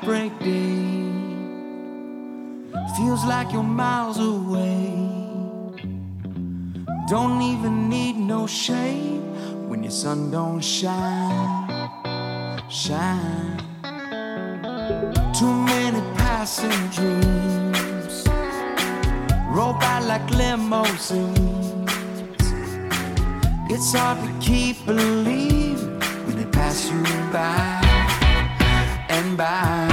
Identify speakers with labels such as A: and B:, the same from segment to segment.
A: heartbreak day. Feels like you're miles away. Don't even need no shade when your sun don't shine. Too many passing dreams roll by like limousines. It's hard to keep believing when they pass you by and by.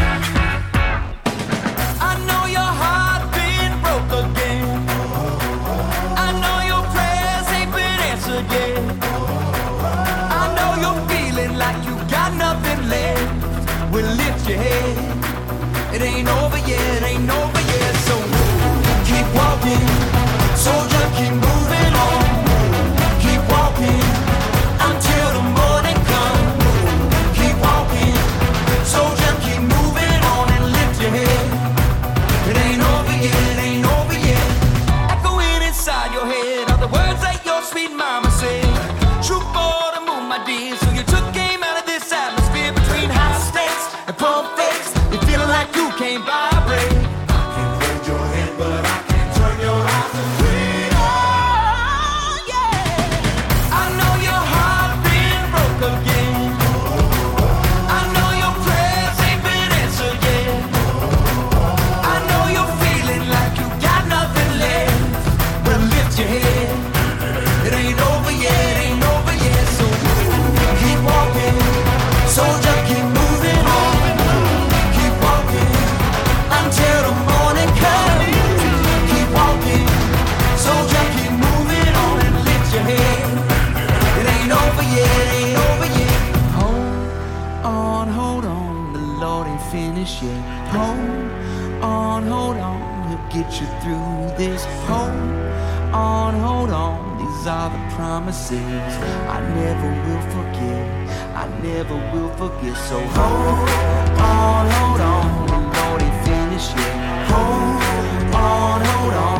A: I know your heart been broke again. I know your prayers ain't been answered yet. I know you're feeling like you got nothing left. Well, lift your head. It ain't over yet, ain't over yet. So keep walking, soldier, keep moving on. Keep walking until the morning comes. Keep walking, soldier, keep moving on and lift your head. It ain't over yet, ain't over yet. Echoing inside your head are the words that your sweet mama said. True for the moon, my dear. So you took aim out of this atmosphere between high stakes and pump fakes. You're feeling like you can't vibrate. I can hold your hand, but I can't turn your eyes away. Oh, yeah. I know your heart been broke again. I know your prayers ain't been answered yet. I know you're feeling like you got nothing left. Well, lift your head. It ain't over yet, ain't over yet. So keep walking, soldier, keep moving on. Keep walking until the morning comes. Keep walking, soldier, keep moving on and lift your head. It ain't over yet, ain't over yet. Hold on, the Lord ain't finished yet. Hold on, He'll get you through this. Hold on, these are the promises I never will forget. I never will forget. So hold on, the Lord ain't finished yet. Hold on.